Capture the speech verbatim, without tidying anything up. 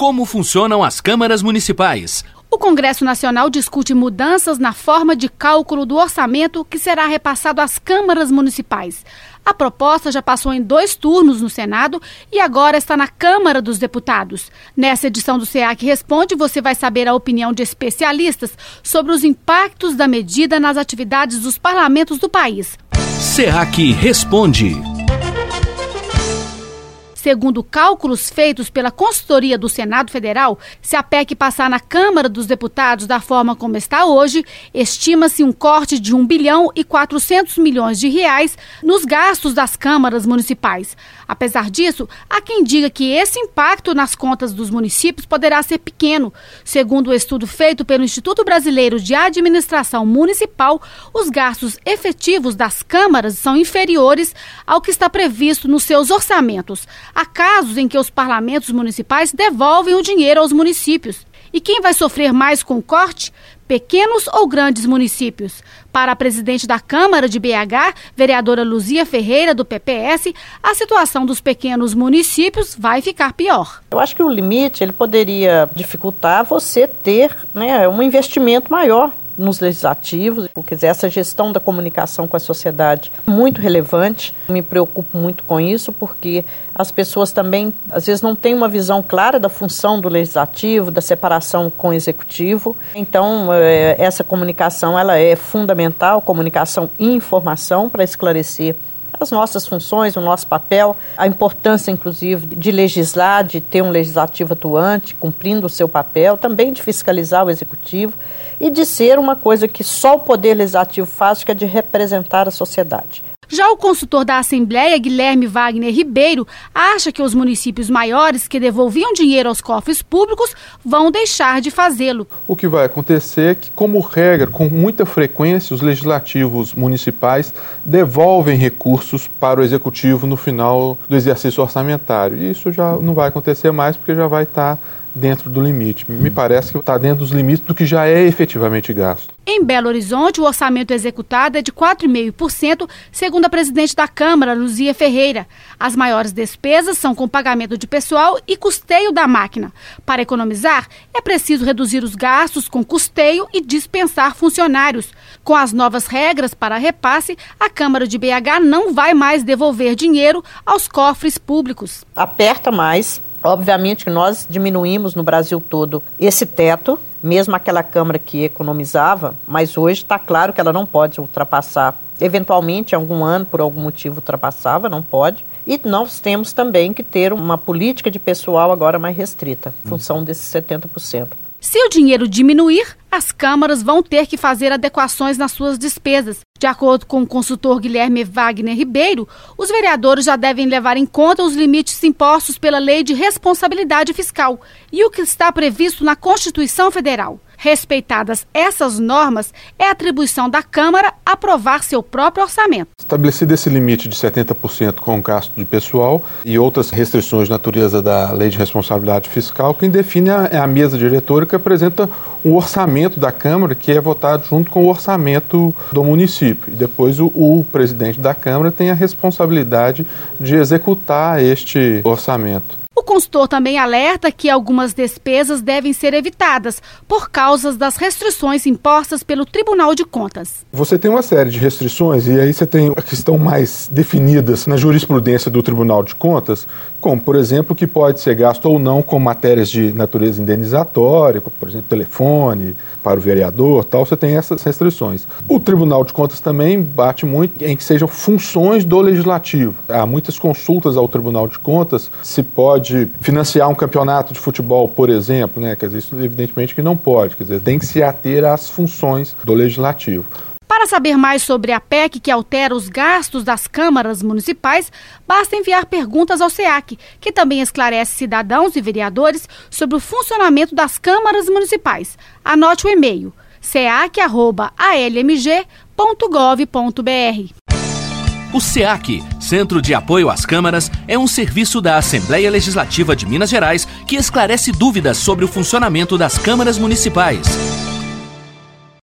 Como funcionam as câmaras municipais? O Congresso Nacional discute mudanças na forma de cálculo do orçamento que será repassado às câmaras municipais. A proposta já passou em dois turnos no Senado e agora está na Câmara dos Deputados. Nessa edição do SEAC Responde, você vai saber a opinião de especialistas sobre os impactos da medida nas atividades dos parlamentos do país. SEAC Responde. Segundo cálculos feitos pela consultoria do Senado Federal, se a P E C passar na Câmara dos Deputados da forma como está hoje, estima-se um corte de um bilhão e quatrocentos milhões de reais nos gastos das câmaras municipais. Apesar disso, há quem diga que esse impacto nas contas dos municípios poderá ser pequeno. Segundo o estudo feito pelo Instituto Brasileiro de Administração Municipal, os gastos efetivos das câmaras são inferiores ao que está previsto nos seus orçamentos. Há casos em que os parlamentos municipais devolvem o dinheiro aos municípios. E quem vai sofrer mais com o corte? Pequenos ou grandes municípios? Para a presidente da Câmara de B H, vereadora Luzia Ferreira, do P P S, a situação dos pequenos municípios vai ficar pior. Eu acho que o limite ele poderia dificultar você ter, né, um investimento maior nos legislativos, porque essa gestão da comunicação com a sociedade é muito relevante. Me preocupo muito com isso, porque as pessoas também, às vezes, não têm uma visão clara da função do legislativo, da separação com o executivo. Então, essa comunicação ela é fundamental, comunicação e informação, para esclarecer as nossas funções, o nosso papel, a importância, inclusive, de legislar, de ter um legislativo atuante, cumprindo o seu papel, também de fiscalizar o executivo e de ser uma coisa que só o Poder Legislativo faz, que é de representar a sociedade. Já o consultor da Assembleia, Guilherme Wagner Ribeiro, acha que os municípios maiores que devolviam dinheiro aos cofres públicos vão deixar de fazê-lo. O que vai acontecer é que, como regra, com muita frequência, os legislativos municipais devolvem recursos para o executivo no final do exercício orçamentário. E isso já não vai acontecer mais, porque já vai estar dentro do limite. Me parece que está dentro dos limites do que já é efetivamente gasto. Em Belo Horizonte, o orçamento executado é de quatro vírgula cinco por cento, segundo a presidente da Câmara, Luzia Ferreira. As maiores despesas são com pagamento de pessoal e custeio da máquina. Para economizar, é preciso reduzir os gastos com custeio e dispensar funcionários. Com as novas regras para repasse, a Câmara de B H não vai mais devolver dinheiro aos cofres públicos. Aperta mais. Obviamente que nós diminuímos no Brasil todo esse teto, mesmo aquela Câmara que economizava, mas hoje está claro que ela não pode ultrapassar. Eventualmente, em algum ano, por algum motivo, ultrapassava, não pode. E nós temos também que ter uma política de pessoal agora mais restrita, em função desses setenta por cento. Se o dinheiro diminuir, as câmaras vão ter que fazer adequações nas suas despesas. De acordo com o consultor Guilherme Wagner Ribeiro, os vereadores já devem levar em conta os limites impostos pela Lei de Responsabilidade Fiscal e o que está previsto na Constituição Federal. Respeitadas essas normas, é atribuição da Câmara aprovar seu próprio orçamento. Estabelecido esse limite de setenta por cento com o gasto de pessoal e outras restrições de natureza da Lei de Responsabilidade Fiscal, quem define é a mesa diretora, que apresenta o orçamento da Câmara, que é votado junto com o orçamento do município. E depois o, o presidente da Câmara tem a responsabilidade de executar este orçamento. O consultor também alerta que algumas despesas devem ser evitadas por causa das restrições impostas pelo Tribunal de Contas. Você tem uma série de restrições e aí você tem que estão mais definidas na jurisprudência do Tribunal de Contas, como, por exemplo, que pode ser gasto ou não com matérias de natureza indenizatória, como, por exemplo, telefone para o vereador, tal, você tem essas restrições. O Tribunal de Contas também bate muito em que sejam funções do Legislativo. Há muitas consultas ao Tribunal de Contas, se pode financiar um campeonato de futebol, por exemplo, né? Quer dizer, isso evidentemente que não pode, quer dizer, tem que se ater às funções do Legislativo. Para saber mais sobre a P E C que altera os gastos das câmaras municipais, basta enviar perguntas ao SEAC, que também esclarece cidadãos e vereadores sobre o funcionamento das câmaras municipais. Anote o e-mail seac arroba a l m g ponto gov ponto b r. O SEAC, Centro de Apoio às Câmaras, é um serviço da Assembleia Legislativa de Minas Gerais que esclarece dúvidas sobre o funcionamento das câmaras municipais.